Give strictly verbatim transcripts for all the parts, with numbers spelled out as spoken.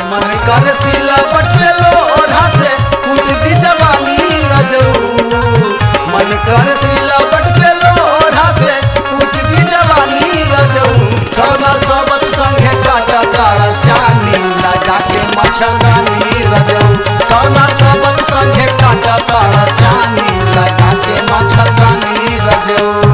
मन कर सिलवट पे लोढ़ा से कूट दी जवानी रजऊ मन कर सिलवट पे लोढ़ा से कूट दी जवानी रजऊ कौना सबत संगे काटा तारा चानी लगा के मच्छरदानी रजऊ कौना सबत संगे काटा तारा चानी लगा के मच्छरदानी रजऊ।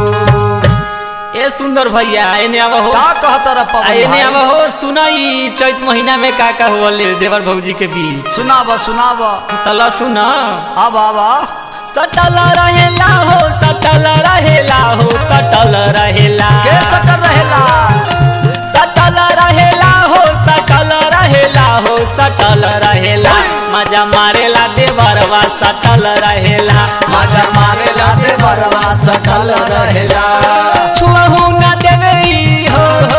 ए सुंदर भैया एने आवा हो का कहता रे पवन भाई एने आवा हो सुनाई चैत महीना में का का होले देवर भौजी के बीच सुनावा सुनावा तला सुना अब आवा सटल रहेला हो सटल रहेला हो सटल रहेला के सटल रहेला सटल रहेला हो सटल रहेला हो सटल रहेला मजा मारेला देवरवा सटल रहेला मजा मारेला देवरवा सटल रहेला छुअहू ना देवे हो हो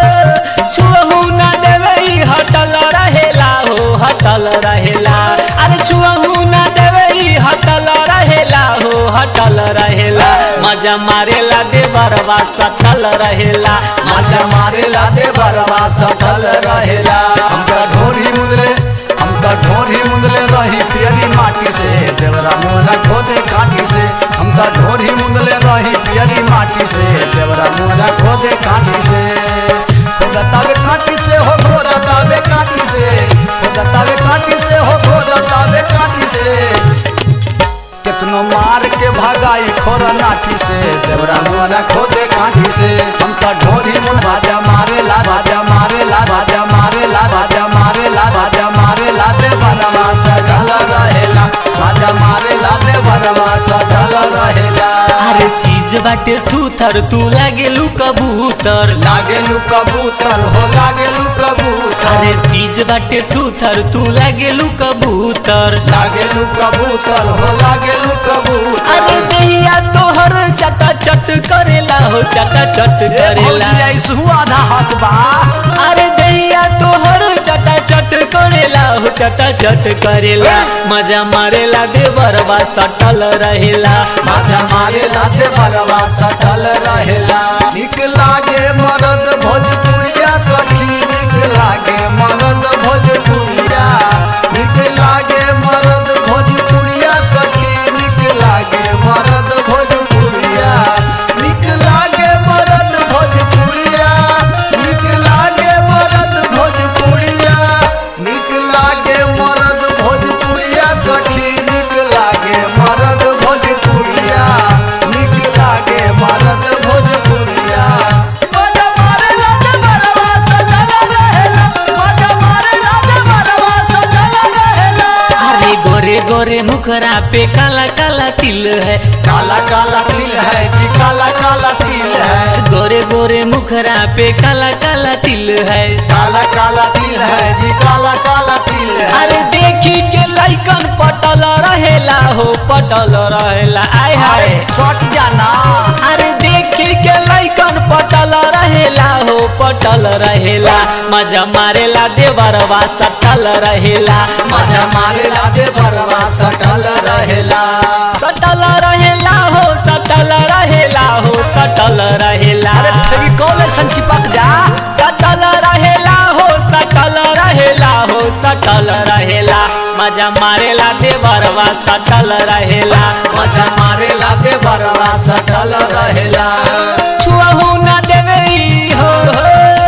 छुअहू ना देवे हटल रहेला हो हटल रहेला अरे छुअहू ना देवे हटल रहेला हो हटल रहेला मजा मारेला देवरवा सटल रहेला मजा मारेला देवरवा सटल रहेला हमका ढोरी मुंदले हमका ढोरी मुंदले रही पियरी माटी से देवरा मोरा खोदे काटी से हमका ढोरी मुंदले रही पियरी माटी से देवरा मोरा खोदे काटी से खोदतावे काटी से हो खोदतावे काटी से खोदतावे काटी से हो खोदतावे काटी से कितनो मार के भागाई खोरा नाठी से देवरा मोरा खोदे काठी से हमका ढोरी मुन बाजा मारे ला बाजा मारे ला बाजा मारे ला बाजा मारे ला बाजा मारे ला देवरवा सटल रहेला बाजा मारे ला देवरवा सटल रहेला। अरे चीज बाटे सूथर तू लागेलू कबूतर लागेलू कबूतर हो लागेलू कबूतर अरे चीज बाटे सूथर तू लागेलू कबूतर लागेलू कबूतर हो लागेलू कबूतर अरे दहिया तोहर चटा चट करेला हो चटा चट करेला आधा हक बा अरे दहिया तोहर चटा चट करेला हो चटा चट करेला मजा मारेला देवरवा सटल रहेला मजा मारेला देवरवा सटल रहेला निक लागे मरद भोजपुरिया सखी निक लागे मरद भोजपुरिया निक लागे मरद भोजपुरिया सखी निक लागे मरद भोजपुरिया निक लागे मरद भोजपुरिया निक लागे मरद भोजपुरिया निक लागे मरद भोजपुरिया सखी निक लागे मरद भोजपुरिया निक लागे मरद भोजपुरिया मजा मारेला देवरवा सटल रहेला मजा मारेला देवरवा सटल रहेला। अरे गोरे गोरे मुखरा पे काला काला तिल है काला काला तिल है जी काला काला तिल है गोरे गोरे मुखरा पे काला काला तिल है काला काला तिल है जी काला काला तिल है अरे देखी के लाइकन पटल रहेला हो पटल रहेला आय हाय सट जाना अरे देखी के लाइकन पटल रहेला हो पटल रहेला मजा मारेला देवरवा सटल रहेला मजा मारेला देवरवा सटल रहेला सटल रहेला हो सटल रहेला हो सटल रहेला अरे फेविकॉल ऐसन चिपक जा सटल रहेला हो सटल रहेला हो सटल रहेला मजा मारेला देवरवा सटल रहेला मजा मारेला देवरवा सटल रहेला छुअहू ना देवे हो हो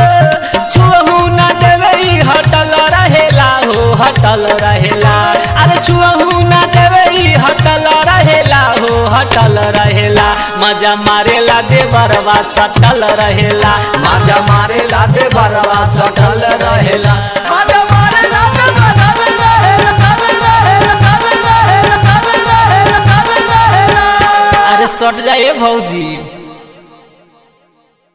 छुअहू ना देवे हटल रहेला हो हटल रहेला अरे छुअहू ना देवे हटल रहेला हो हटल रहेला मजा मारेला देवरवा सटल रहेला मजा मारेला देवरवा सटल रहेला मजा मारेला देवरवा रहेला कल रहेला कल रहेला कल रहेला कल रहेला। अरे सट जाए भौजी।